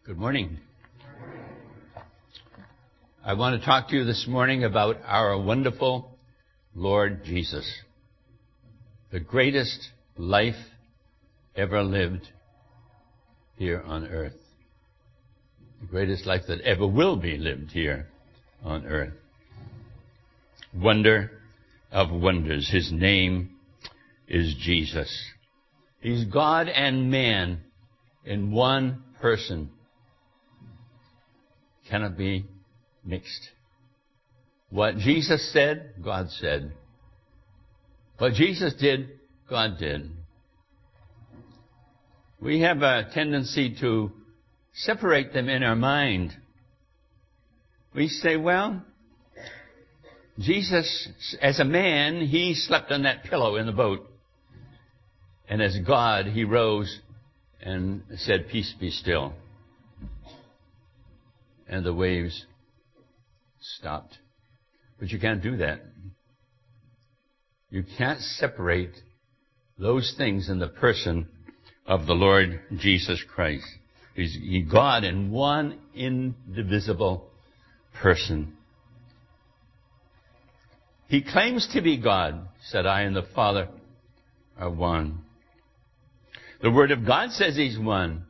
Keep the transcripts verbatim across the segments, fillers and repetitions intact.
Good morning. I want to talk to you this morning about our wonderful Lord Jesus, the greatest life ever lived here on earth, the greatest life that ever will be lived here on earth. Wonder of wonders. His name is Jesus. He's God and man in one person. Cannot be mixed. What Jesus said, God said. What Jesus did, God did. We have a tendency to separate them in our mind. We say, well, Jesus, as a man, he slept on that pillow in the boat. And as God, he rose and said, "Peace, be still." And the waves stopped. But you can't do that. You can't separate those things in the person of the Lord Jesus Christ. He's God in one indivisible person. He claims to be God, said, "I and the Father are one." The Word of God says He's one.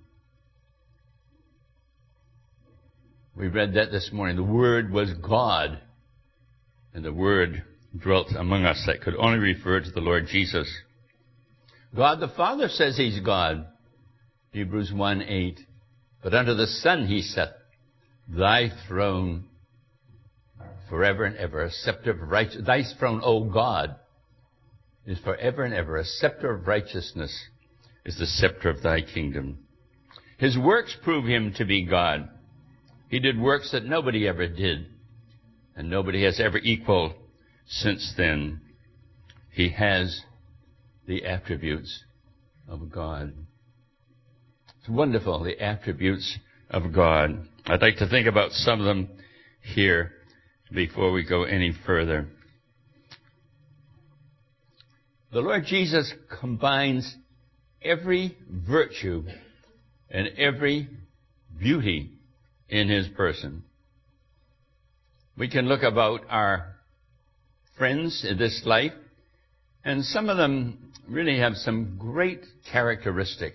We read that this morning. The Word was God, and the Word dwelt among us. That could only refer to the Lord Jesus. God the Father says He's God. Hebrews one eight. But unto the Son He saith, "Thy throne forever and ever, a scepter of righteousness." Thy throne, O God, is forever and ever. A scepter of righteousness is the scepter of Thy kingdom. His works prove Him to be God. He did works that nobody ever did, and nobody has ever equaled since then. He has the attributes of God. It's wonderful, the attributes of God. I'd like to think about some of them here before we go any further. The Lord Jesus combines every virtue and every beauty in His person. We can look about our friends in this life, and some of them really have some great characteristics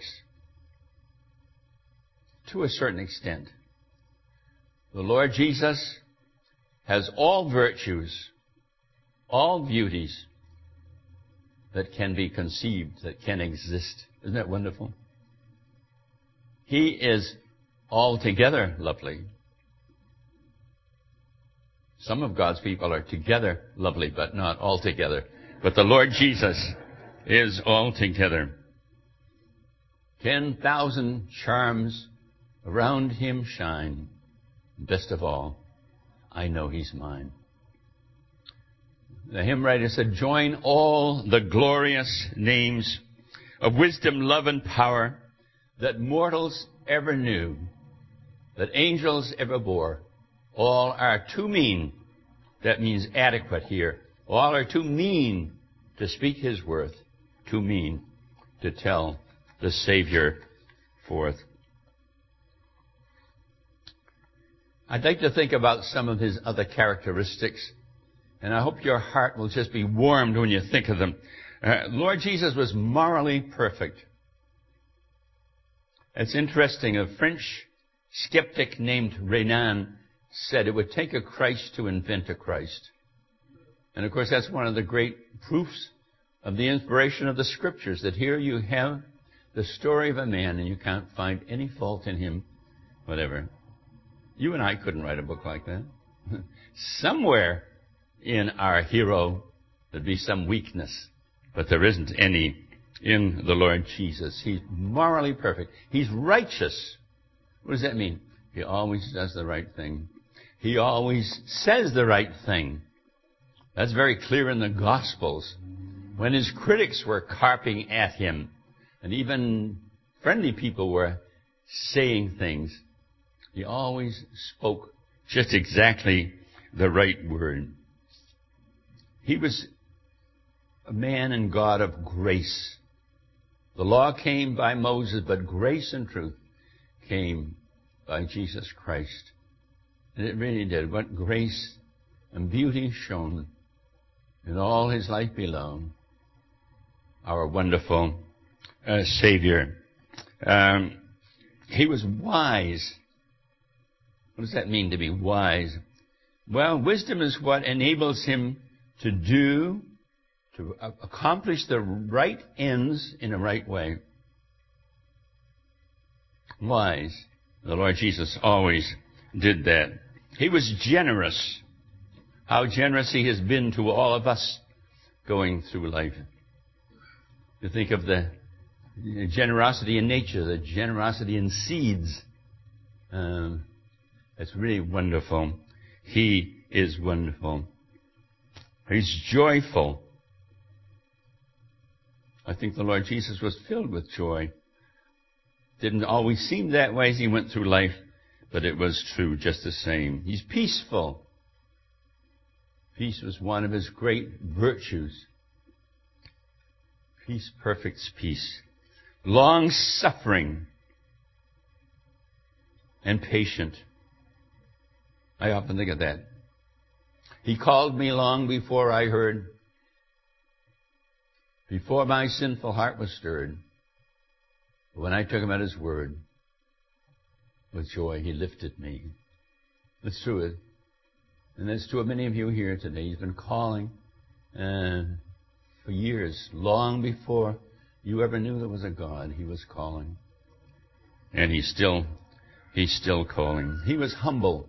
to a certain extent. The Lord Jesus has all virtues, all beauties that can be conceived, that can exist. Isn't that wonderful? He is altogether lovely. Some of God's people are together lovely, but not altogether. But the Lord Jesus is altogether. Ten thousand charms around Him shine. Best of all, I know He's mine. The hymn writer said, "Join all the glorious names of wisdom, love, and power that mortals ever knew, that angels ever bore. All are too mean," that means adequate here, "all are too mean to speak His worth, too mean to tell the Savior forth." I'd like to think about some of His other characteristics, and I hope your heart will just be warmed when you think of them. Uh, Lord Jesus was morally perfect. It's interesting, a French skeptic named Renan said it would take a Christ to invent a Christ. And of course, that's one of the great proofs of the inspiration of the Scriptures, that here you have the story of a man and you can't find any fault in him, whatever. You and I couldn't write a book like that. Somewhere in our hero there'd be some weakness, but there isn't any in the Lord Jesus. He's morally perfect. He's righteous. What does that mean? He always does the right thing. He always says the right thing. That's very clear in the Gospels. When His critics were carping at Him, and even friendly people were saying things, He always spoke just exactly the right word. He was a man and God of grace. The law came by Moses, but grace and truth came by Jesus Christ. And it really did. What grace and beauty shone in all his life below. Our wonderful uh, Savior. Um, he was wise. What does that mean to be wise? Well, wisdom is what enables him to do, to accomplish the right ends in a right way. Wise. The Lord Jesus always did that. He was generous. How generous he has been to all of us going through life. You think of the generosity in nature, the generosity in seeds. Um, it's really wonderful. He is wonderful. He's joyful. I think the Lord Jesus was filled with joy. Didn't always seem that way as he went through life, but it was true just the same. He's peaceful. Peace was one of his great virtues. Peace perfects peace. Long-suffering and patient. I often think of that. He called me long before I heard, before my sinful heart was stirred. When I took him at his word, with joy he lifted me. That's true. And that's true of many of you here today. He's been calling uh, for years, long before you ever knew there was a God. He was calling. And he's still, he's still calling. He was humble.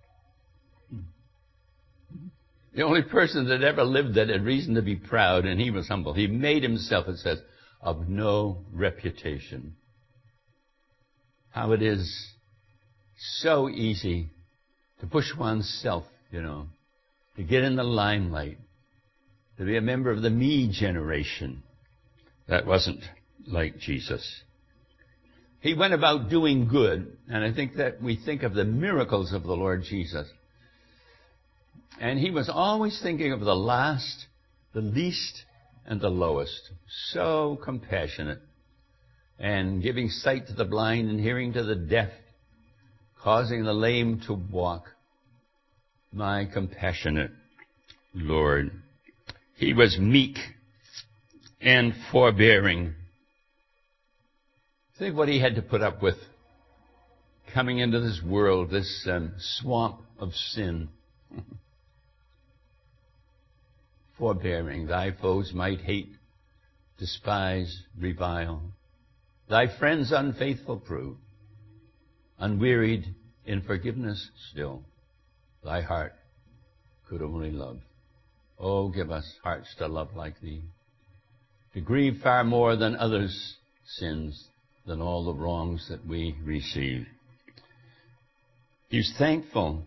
The only person that ever lived that had reason to be proud, and he was humble. He made himself, it says, of no reputation. How it is so easy to push oneself, you know, to get in the limelight, to be a member of the me generation. That wasn't like Jesus. He went about doing good, and I think that we think of the miracles of the Lord Jesus. And he was always thinking of the last, the least, and the lowest. So compassionate. And giving sight to the blind and hearing to the deaf, causing the lame to walk. My compassionate Lord. He was meek and forbearing. Think what he had to put up with coming into this world, this um, swamp of sin. Forbearing. Thy foes might hate, despise, revile. Thy friends unfaithful prove. Unwearied in forgiveness still. Thy heart could only love. Oh, give us hearts to love like thee. To grieve far more than others' sins, than all the wrongs that we receive. He's thankful.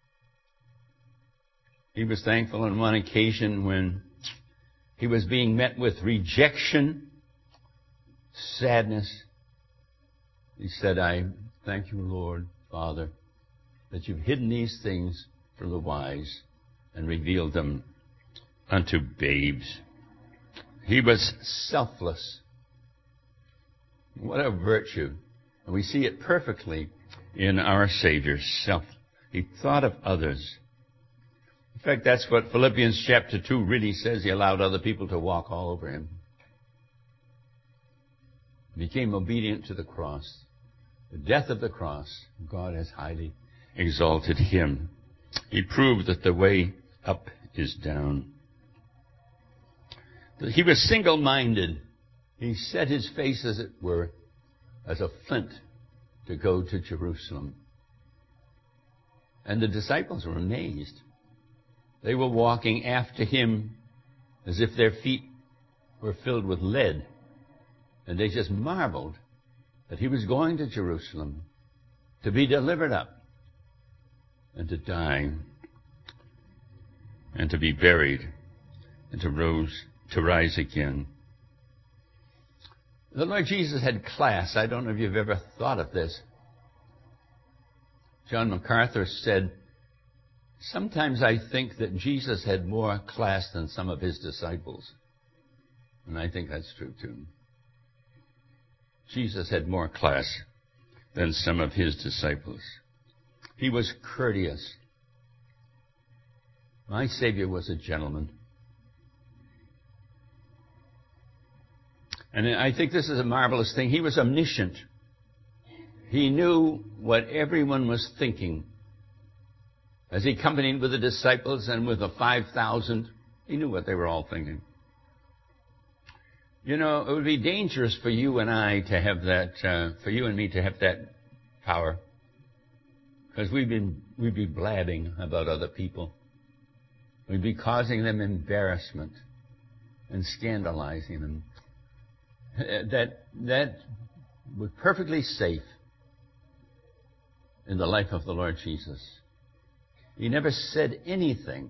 He was thankful on one occasion when he was being met with rejection, sadness. He said, I thank you, Lord, Father, that you've hidden these things from the wise and revealed them unto babes. He was selfless. What a virtue. And we see it perfectly in our Savior, self. He thought of others. In fact, that's what Philippians chapter two really says. He allowed other people to walk all over him. He became obedient to the cross. The death of the cross, God has highly exalted him. He proved that the way up is down. He was single-minded. He set his face, as it were, as a flint to go to Jerusalem. And the disciples were amazed. They were walking after him as if their feet were filled with lead. And they just marveled that he was going to Jerusalem to be delivered up and to die and to be buried and to rose, to rise again. The Lord Jesus had class. I don't know if you've ever thought of this. John MacArthur said, sometimes I think that Jesus had more class than some of his disciples. And I think that's true too. Jesus had more class than some of his disciples. He was courteous. My Savior was a gentleman. And I think this is a marvelous thing. He was omniscient. He knew what everyone was thinking. As he accompanied with the disciples and with the five thousand, he knew what they were all thinking. You know, it would be dangerous for you and I to have that, uh, for you and me to have that power. Because we'd be, we'd be blabbing about other people. We'd be causing them embarrassment and scandalizing them. That, that was perfectly safe in the life of the Lord Jesus. He never said anything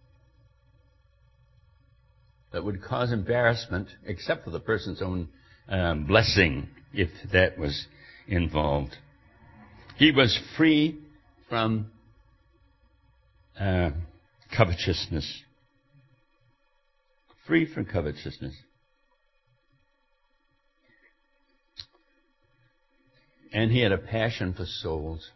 that would cause embarrassment, except for the person's own um, blessing, if that was involved. He was free from uh, covetousness. Free from covetousness. And he had a passion for souls.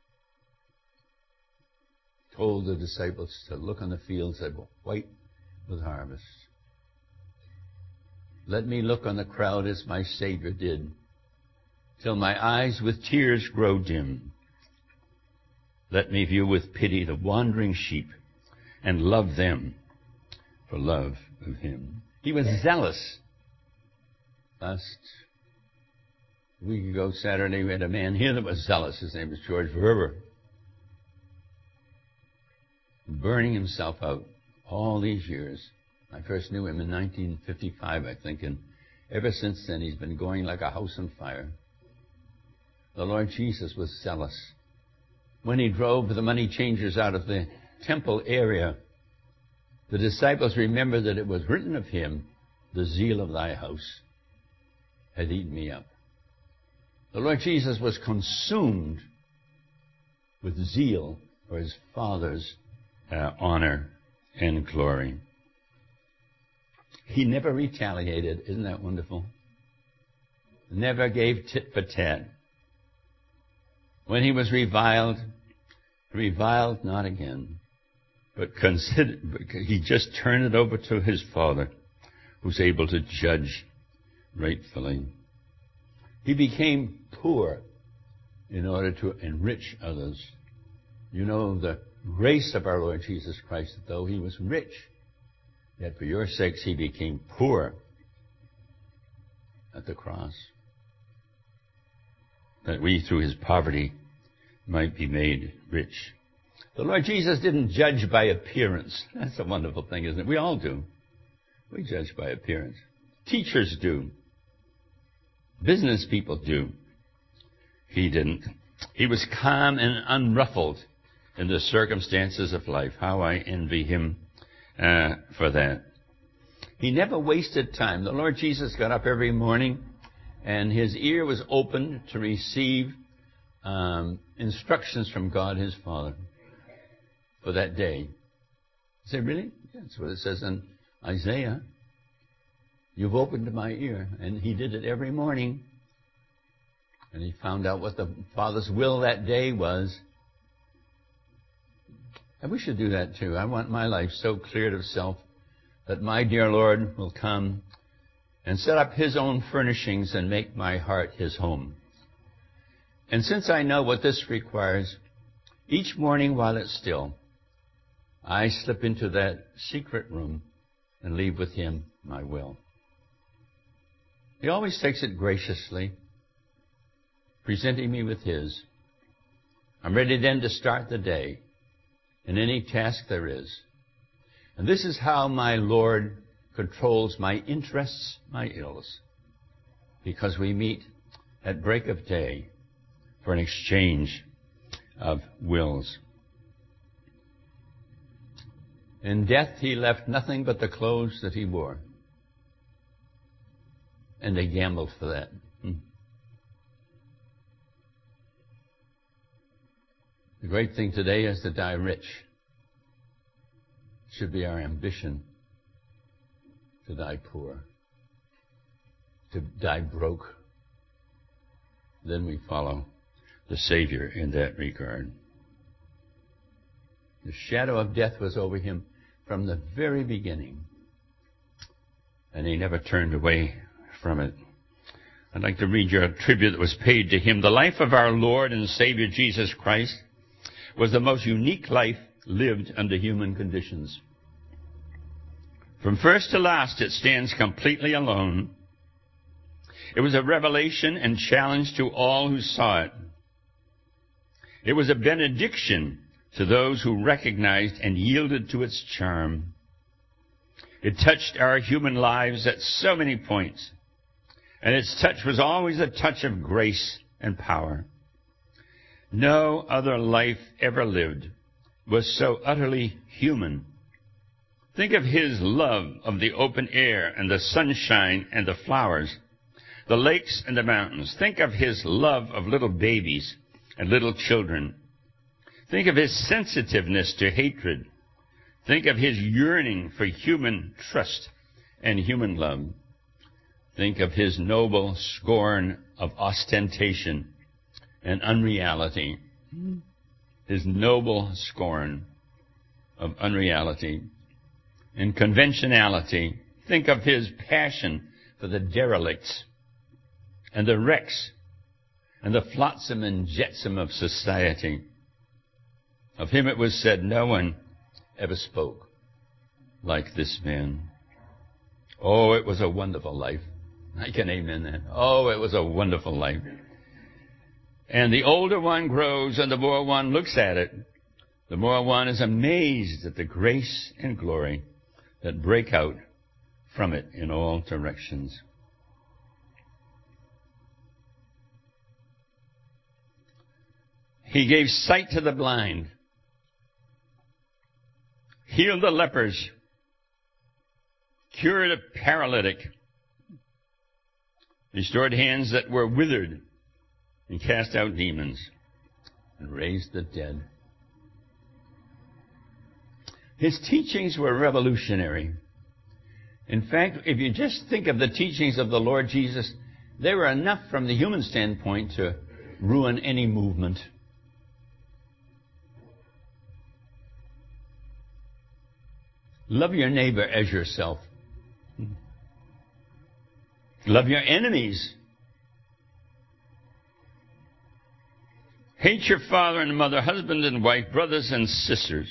Told the disciples to look on the fields that were white with harvest. Let me look on the crowd as my Savior did, till my eyes with tears grow dim. Let me view with pity the wandering sheep and love them for love of him. He was zealous. Last week ago, Saturday, we had a man here that was zealous. His name was George Verber. Burning himself out all these years. I first knew him in nineteen fifty-five, I think, and ever since then he's been going like a house on fire. The Lord Jesus was zealous. When he drove the money changers out of the temple area, the disciples remembered that it was written of him, the zeal of thy house had eaten me up. The Lord Jesus was consumed with zeal for his Father's uh, honor and glory. He never retaliated. Isn't that wonderful? Never gave tit for tat. When he was reviled, reviled not again, but considered, he just turned it over to his Father, who's able to judge rightfully. He became poor in order to enrich others. You know the grace of our Lord Jesus Christ, that though he was rich, yet for your sakes he became poor at the cross, that we through his poverty might be made rich. The Lord Jesus didn't judge by appearance. That's a wonderful thing, isn't it? We all do. We judge by appearance. Teachers do. Business people do. He didn't. He was calm and unruffled in the circumstances of life. How I envy him uh, for that. He never wasted time. The Lord Jesus got up every morning and his ear was opened to receive um, instructions from God his Father for that day. You say, really? Yeah, that's what it says in Isaiah. You've opened my ear. And he did it every morning. And he found out what the Father's will that day was. And we should do that too. I want my life so cleared of self that my dear Lord will come and set up his own furnishings and make my heart his home. And since I know what this requires, each morning while it's still, I slip into that secret room and leave with him my will. He always takes it graciously, presenting me with his. I'm ready then to start the day in any task there is. And this is how my Lord controls my interests, my ills, because we meet at break of day for an exchange of wills. In death he left nothing but the clothes that he wore. And they gambled for that. Hmm. The great thing today is to die rich. It should be our ambition to die poor, to die broke. Then we follow the Savior in that regard. The shadow of death was over him from the very beginning, and he never turned away from it. I'd like to read you a tribute that was paid to him. The life of our Lord and Savior Jesus Christ was the most unique life lived under human conditions. From first to last, it stands completely alone. It was a revelation and challenge to all who saw it. It was a benediction to those who recognized and yielded to its charm. It touched our human lives at so many points, and its touch was always a touch of grace and power. No other life ever lived was so utterly human. Think of his love of the open air and the sunshine and the flowers, the lakes and the mountains. Think of his love of little babies and little children. Think of his sensitiveness to hatred. Think of his yearning for human trust and human love. Think of his noble scorn of ostentation and unreality. His noble scorn of unreality and conventionality. Think of his passion for the derelicts and the wrecks and the flotsam and jetsam of society. Of him it was said, no one ever spoke like this man. Oh, it was a wonderful life. I can amen that. Oh, it was a wonderful life. And the older one grows and the more one looks at it, the more one is amazed at the grace and glory that break out from it in all directions. He gave sight to the blind, healed the lepers, cured a paralytic, restored hands that were withered, and cast out demons, and raised the dead. His teachings were revolutionary. In fact, if you just think of the teachings of the Lord Jesus, they were enough from the human standpoint to ruin any movement. Love your neighbor as yourself. Love your enemies. Hate your father and mother, husband and wife, brothers and sisters.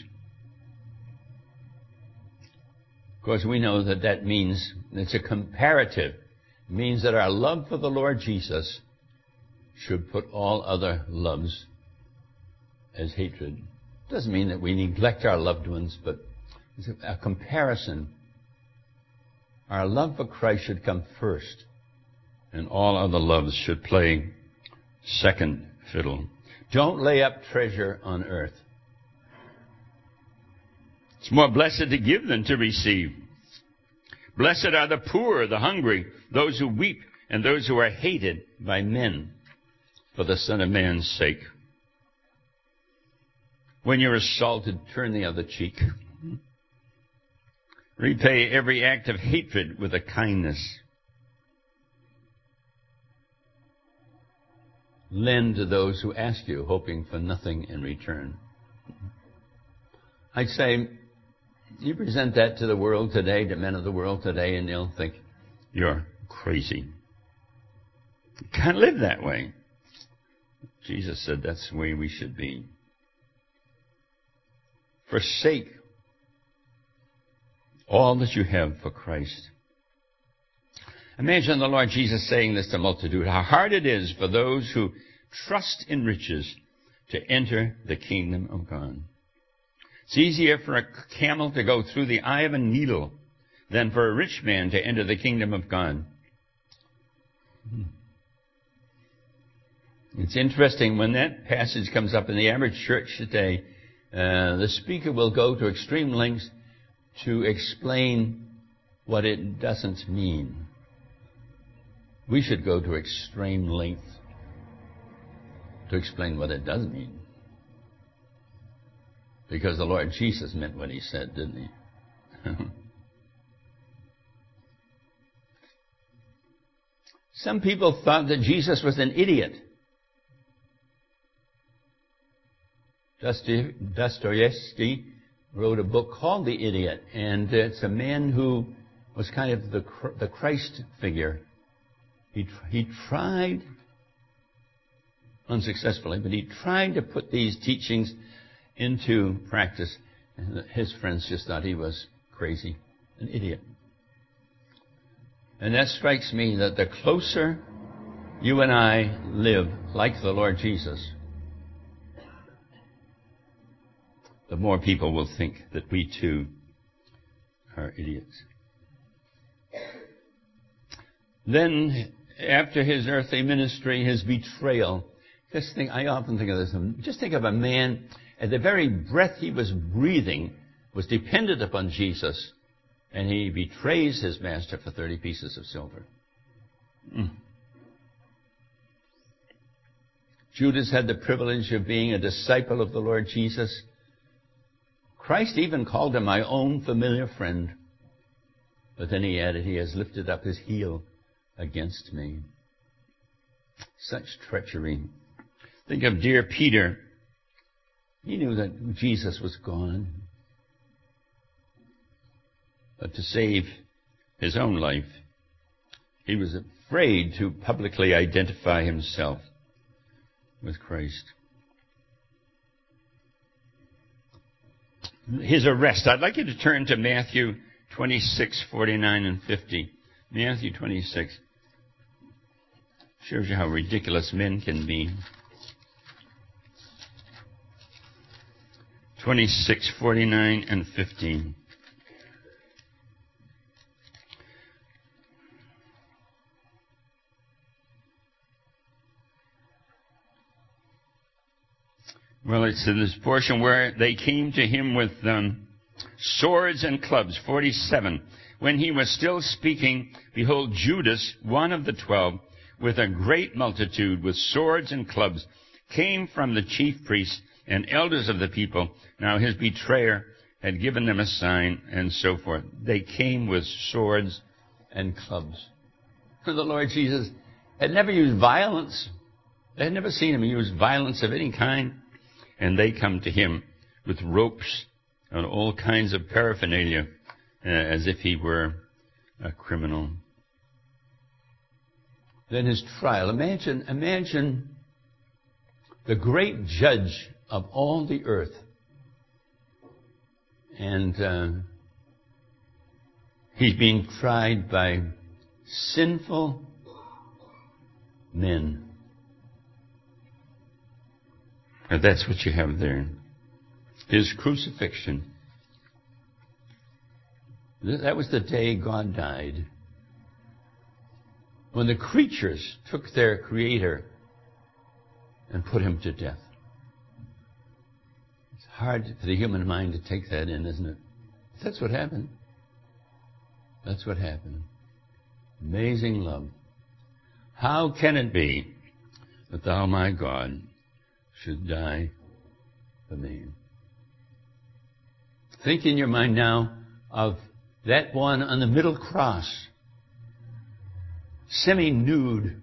Of course, we know that that means, it's a comparative. It means that our love for the Lord Jesus should put all other loves as hatred. It doesn't mean that we neglect our loved ones, but it's a comparison. Our love for Christ should come first, and all other loves should play second fiddle. Don't lay up treasure on earth. It's more blessed to give than to receive. Blessed are the poor, the hungry, those who weep, and those who are hated by men for the Son of Man's sake. When you're assaulted, turn the other cheek. Repay every act of hatred with a kindness. Lend to those who ask you, hoping for nothing in return. I'd say, you present that to the world today, to men of the world today, and they'll think, you're crazy. You can't live that way. Jesus said that's the way we should be. Forsake all that you have for Christ. Imagine the Lord Jesus saying this to the multitude, how hard it is for those who trust in riches to enter the kingdom of God. It's easier for a camel to go through the eye of a needle than for a rich man to enter the kingdom of God. It's interesting, when that passage comes up in the average church today, uh, the speaker will go to extreme lengths to explain what it doesn't mean. We should go to extreme length to explain what it does mean. Because the Lord Jesus meant what he said, didn't he? Some people thought that Jesus was an idiot. Dostoevsky wrote a book called The Idiot, and it's a man who was kind of the the Christ figure. He he tried, unsuccessfully, but he tried to put these teachings into practice, and his friends just thought he was crazy, an idiot. And that strikes me that the closer you and I live like the Lord Jesus, the more people will think that we too are idiots. Then, after his earthly ministry, his betrayal, just think, I often think of this, just think of a man, at the very breath he was breathing, was dependent upon Jesus, and he betrays his master for thirty pieces of silver. Mm. Judas had the privilege of being a disciple of the Lord Jesus. Christ even called him my own familiar friend. But then he added, he has lifted up his heel against me. Such treachery. Think of dear Peter. He knew that Jesus was gone. But to save his own life, he was afraid to publicly identify himself with Christ. His arrest. I'd like you to turn to Matthew twenty-six, forty-nine and fifty. Matthew twenty-six. Shows you how ridiculous men can be. twenty-six, forty-nine and fifty. Well, it's in this portion where they came to him with um, swords and clubs, forty-seven. When he was still speaking, behold, Judas, one of the twelve, with a great multitude, with swords and clubs, came from the chief priests and elders of the people. Now his betrayer had given them a sign, and so forth. They came with swords and clubs. For the Lord Jesus had never used violence. They had never seen him use violence of any kind. And they come to him with ropes and all kinds of paraphernalia, uh, as if he were a criminal. Then his trial. Imagine, imagine the great judge of all the earth. And uh, he's being tried by sinful men. And that's what you have there. His crucifixion. That was the day God died. When the creatures took their Creator and put him to death. It's hard for the human mind to take that in, isn't it? That's what happened. That's what happened. Amazing love. How can it be that thou, my God, should die for me? Think in your mind now of that one on the middle cross, semi-nude.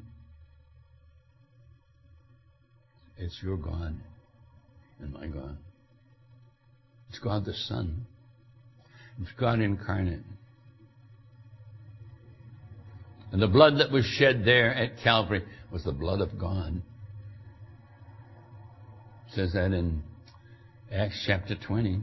It's your God and my God. It's God the Son. It's God incarnate. And the blood that was shed there at Calvary was the blood of God. It says that in Acts chapter twenty.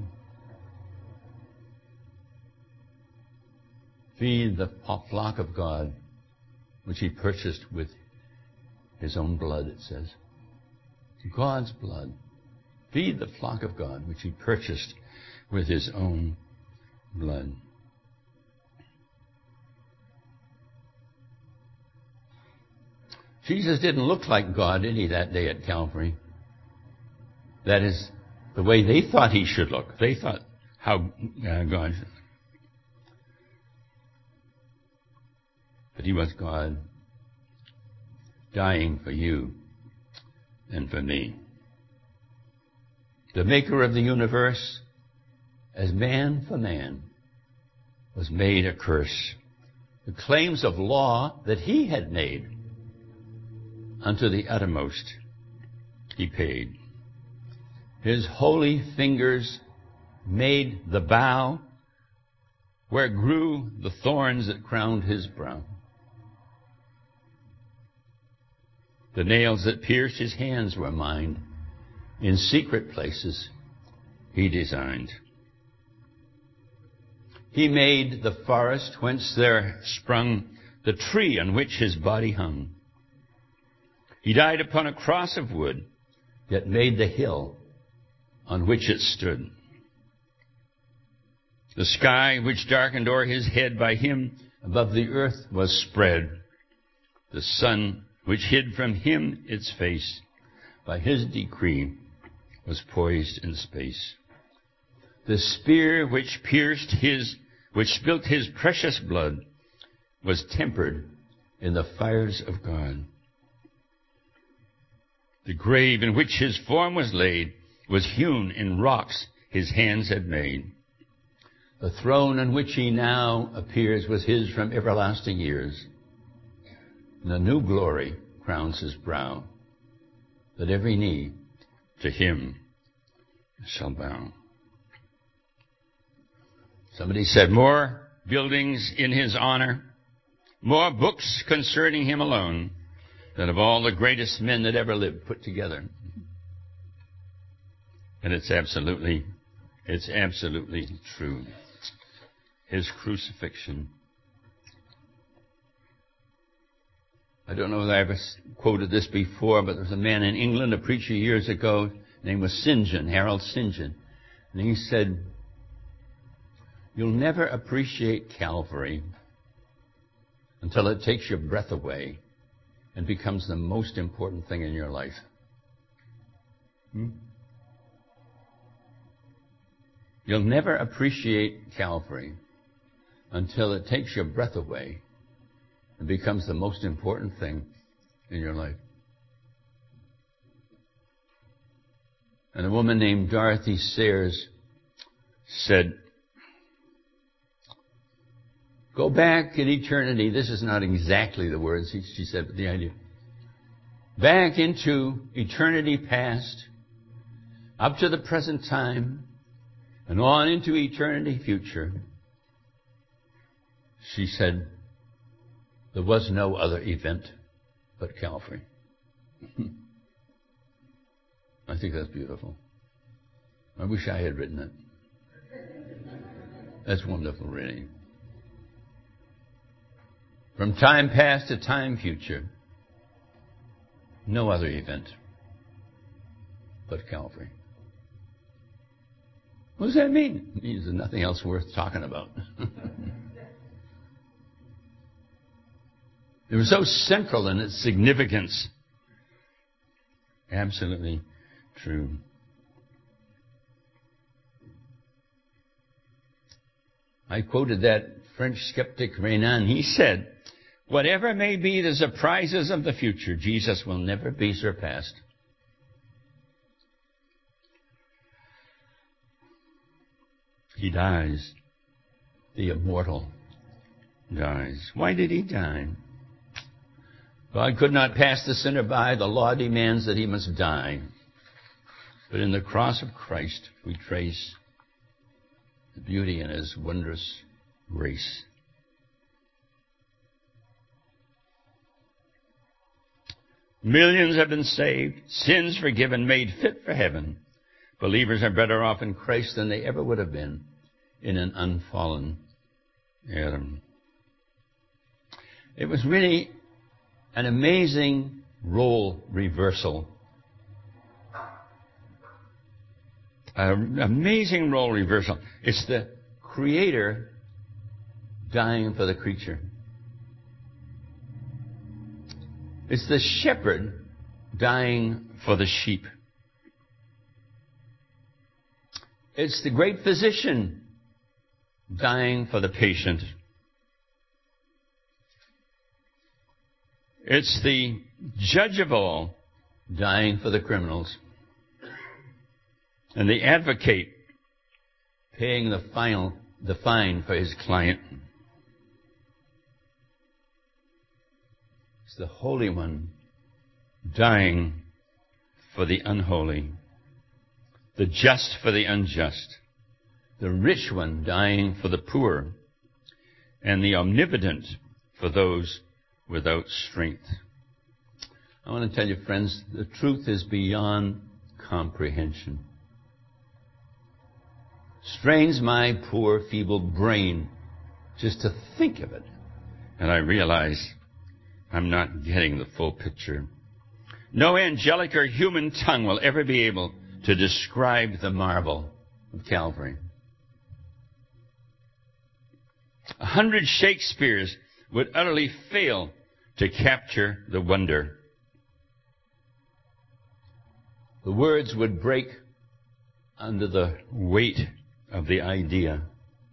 Feed the flock of God, which he purchased with his own blood, it says. God's blood. Feed the flock of God, which he purchased with his own blood. Jesus didn't look like God, did he, that day at Calvary? That is the way they thought he should look. They thought how uh, God should. But he was God, dying for you and for me. The maker of the universe, as man for man, was made a curse. The claims of law that he had made, unto the uttermost he paid. His holy fingers made the bough where grew the thorns that crowned his brow. The nails that pierced his hands were mine. In secret places he designed. He made the forest whence there sprung the tree on which his body hung. He died upon a cross of wood, yet made the hill on which it stood. The sky which darkened o'er his head by him above the earth was spread. The sun which hid from him its face by his decree was poised in space. The spear which pierced his, which spilt his precious blood, was tempered in the fires of God. The grave in which his form was laid was hewn in rocks his hands had made. The throne on which he now appears was his from everlasting years. And a new glory crowns his brow, that every knee to him shall bow. Somebody said, more buildings in his honor, more books concerning him alone, than of all the greatest men that ever lived put together. And it's absolutely, it's absolutely true. His crucifixion. I don't know if I ever quoted this before, but there was a man in England, a preacher years ago, his name was St. John, Harold Saint John. And he said, you'll never appreciate Calvary until it takes your breath away and becomes the most important thing in your life. Hmm? You'll never appreciate Calvary until it takes your breath away and becomes the most important thing in your life. And a woman named Dorothy Sayers said, go back in eternity. This is not exactly the words she said, but the idea. Back into eternity past, up to the present time, and on into eternity future. She said, there was no other event but Calvary. I think that's beautiful. I wish I had written it. That's wonderful, really. From time past to time future, no other event but Calvary. What does that mean? It means there's nothing else worth talking about. It was so central in its significance. Absolutely true. I quoted that French skeptic Renan. He said, whatever may be the surprises of the future, Jesus will never be surpassed. He dies. The immortal dies. Why did he die? God could not pass the sinner by. The law demands that he must die. But in the cross of Christ, we trace the beauty in his wondrous grace. Millions have been saved, sins forgiven, made fit for heaven. Believers are better off in Christ than they ever would have been in an unfallen Adam. It was really an amazing role reversal. An amazing role reversal. It's the Creator dying for the creature. It's the shepherd dying for the sheep. It's the great physician dying for the patient. It's the judge of all dying for the criminals. And the advocate paying the final, the fine for his client. It's the Holy One dying for the unholy. the just for the unjust, the rich one dying for the poor, and the omnipotent for those without strength. I want to tell you, friends, the truth is beyond comprehension. Strains my poor, feeble brain just to think of it. And I realize I'm not getting the full picture. No angelic or human tongue will ever be able to describe the marvel of Calvary. A hundred Shakespeares would utterly fail to capture the wonder. The words would break under the weight of the idea.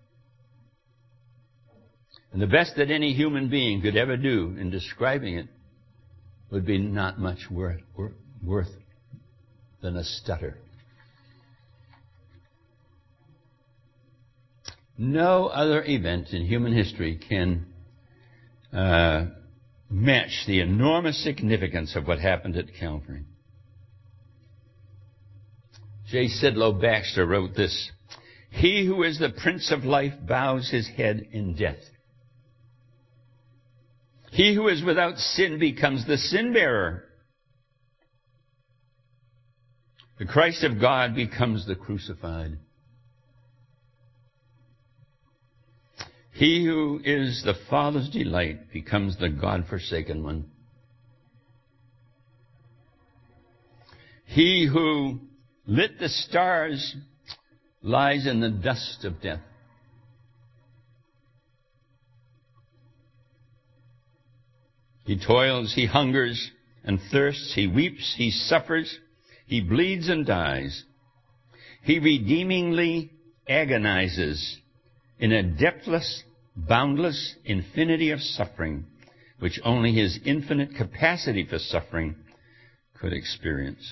And the best that any human being could ever do in describing it would be not much worth, worth than a stutter. No other event in human history can uh, match the enormous significance of what happened at Calvary. J. Sidlow Baxter wrote this: "He who is the Prince of Life bows his head in death. He who is without sin becomes the sin-bearer. The Christ of God becomes the crucified. He who is the Father's delight becomes the God-forsaken one. He who lit the stars lies in the dust of death. He toils, he hungers and thirsts, he weeps, he suffers, he bleeds and dies. He redeemingly agonizes in a depthless, boundless infinity of suffering, which only his infinite capacity for suffering could experience."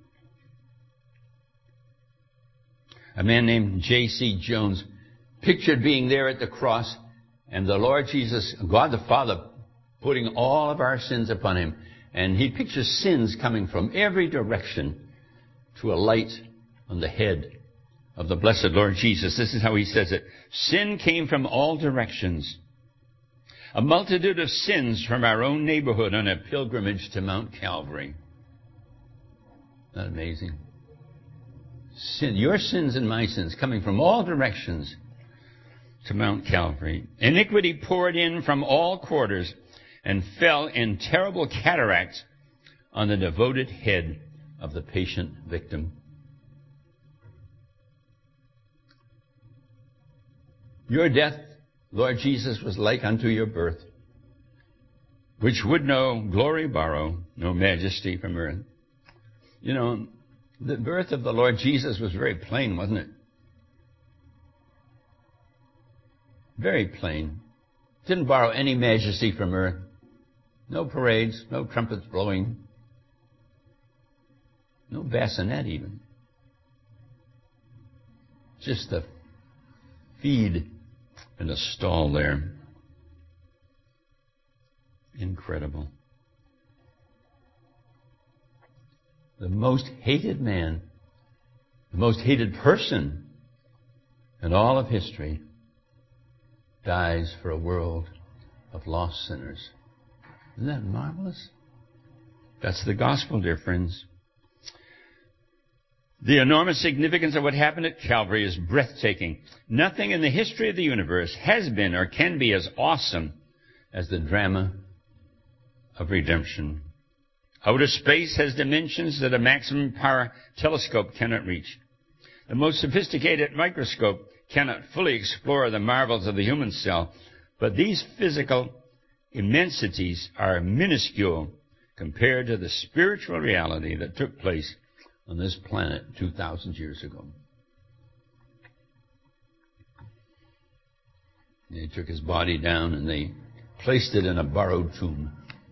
A man named J C Jones pictured being there at the cross and the Lord Jesus, God the Father, putting all of our sins upon him. And he pictures sins coming from every direction to alight on the head of the blessed Lord Jesus. This is how he says it: "Sin came from all directions. A multitude of sins from our own neighborhood on a pilgrimage to Mount Calvary." Isn't that amazing? Sin, your sins and my sins, coming from all directions to Mount Calvary. Iniquity poured in from all quarters and fell in terrible cataracts on the devoted head of the patient victim. Your death, Lord Jesus, was like unto your birth, which would no glory borrow, no majesty from earth. You know, the birth of the Lord Jesus was very plain, wasn't it? Very plain. Didn't borrow any majesty from earth. No parades, no trumpets blowing, no bassinet even. Just a feed in a stall there. Incredible. The most hated man, the most hated person in all of history dies for a world of lost sinners. Isn't that marvelous? That's the gospel, dear friends. The enormous significance of what happened at Calvary is breathtaking. Nothing in the history of the universe has been or can be as awesome as the drama of redemption. Outer space has dimensions that a maximum power telescope cannot reach. The most sophisticated microscope cannot fully explore the marvels of the human cell, but these physical immensities are minuscule compared to the spiritual reality that took place on this planet two thousand years ago. They took his body down and they placed it in a borrowed tomb.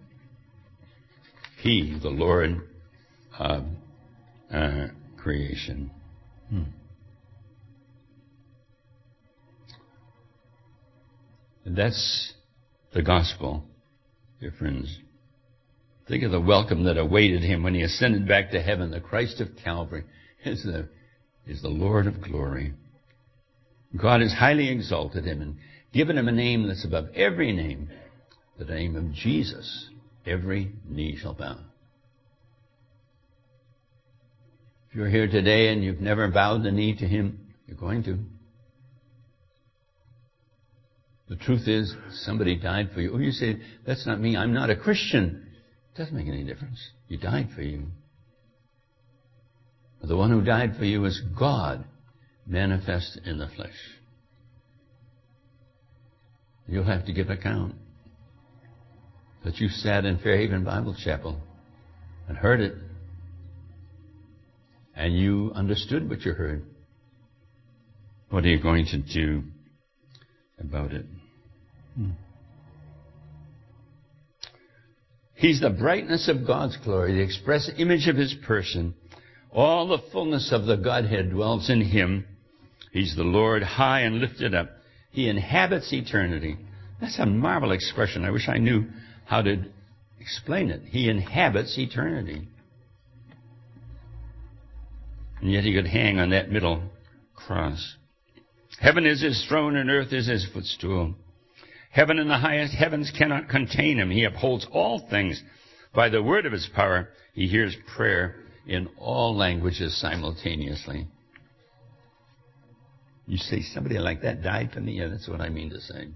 He, the Lord of uh, creation. Hmm. And that's the gospel, dear friends. Think of the welcome that awaited him when he ascended back to heaven. The Christ of Calvary is the is the Lord of glory. God has highly exalted him and given him a name that's above every name, the name of Jesus. Every knee shall bow. If you're here today and you've never bowed the knee to him, you're going to. The truth is, somebody died for you. Oh, you say, that's not me. I'm not a Christian. It doesn't make any difference. He died for you. The one who died for you is God, manifest in the flesh. You'll have to give account that you sat in Fairhaven Bible Chapel and heard it, and you understood what you heard. What are you going to do about it? Hmm. He's the brightness of God's glory, the express image of his person. All the fullness of the Godhead dwells in him. He's the Lord, high and lifted up. He inhabits eternity. That's a marvelous expression. I wish I knew how to explain it. He inhabits eternity. And yet he could hang on that middle cross. Heaven is his throne and earth is his footstool. Heaven and the highest heavens cannot contain him. He upholds all things by the word of his power. He hears prayer in all languages simultaneously. You say, somebody like that died for me? Yeah, that's what I mean to say.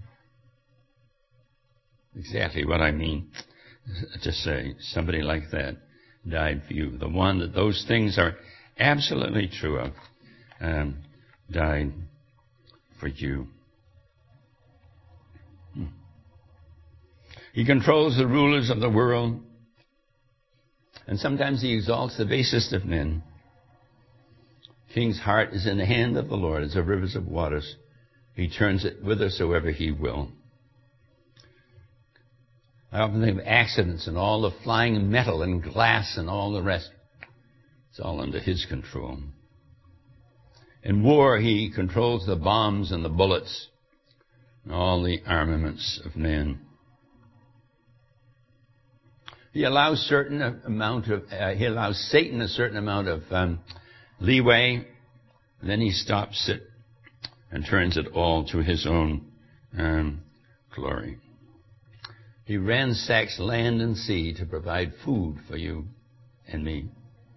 Exactly what I mean to say. Somebody like that died for you. The one that those things are absolutely true of um, died for you. Hmm. He controls the rulers of the world, and sometimes he exalts the basest of men. King's heart is in the hand of the Lord as the rivers of waters. He turns it whithersoever he will. I often think of accidents and all the flying metal and glass and all the rest. It's all under his control. In war, he controls the bombs and the bullets and all the armaments of man. He allows certain amount of uh, he allows Satan a certain amount of um, leeway, and then he stops it and turns it all to his own um, glory. He ransacks land and sea to provide food for you and me.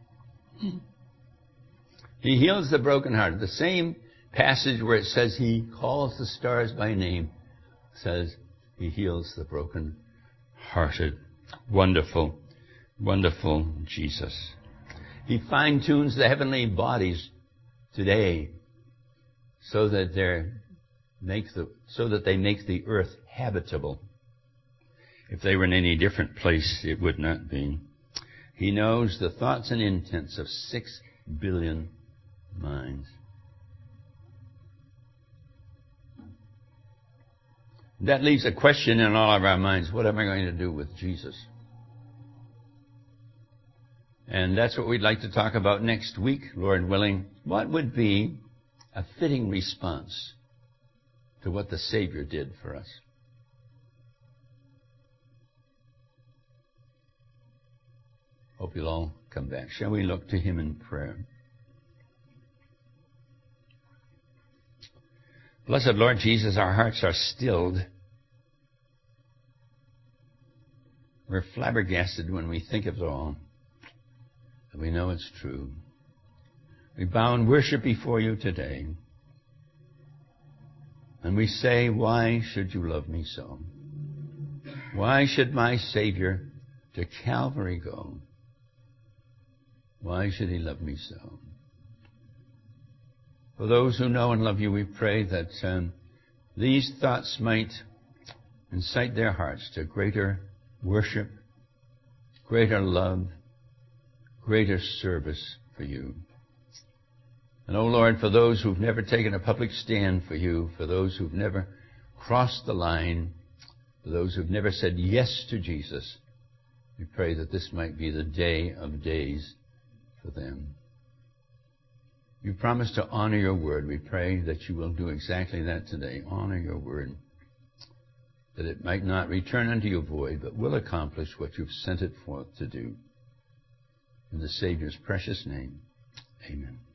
He heals the brokenhearted. The same passage where it says he calls the stars by name says he heals the brokenhearted. Wonderful, wonderful Jesus. He fine-tunes the heavenly bodies today so that they make the so that they make the earth habitable. If they were in any different place, it would not be. He knows the thoughts and intents of six billion minds. That leaves a question in all of our minds. What am I going to do with Jesus? And that's what we'd like to talk about next week, Lord willing. What would be a fitting response to what the Savior did for us? Hope you'll all come back. Shall we look to him in prayer? Blessed Lord Jesus, our hearts are stilled. We're flabbergasted when we think of it all. And we know it's true. We bow and worship before you today. And we say, why should you love me so? Why should my Savior to Calvary go? Why should he love me so? For those who know and love you, we pray that um, these thoughts might incite their hearts to greater worship, greater love, greater service for you. And, oh Lord, for those who've never taken a public stand for you, for those who've never crossed the line, for those who've never said yes to Jesus, we pray that this might be the day of days for them. You promise to honor your word. We pray that you will do exactly that today. Honor your word, that it might not return unto you void, but will accomplish what you've sent it forth to do. In the Savior's precious name, amen.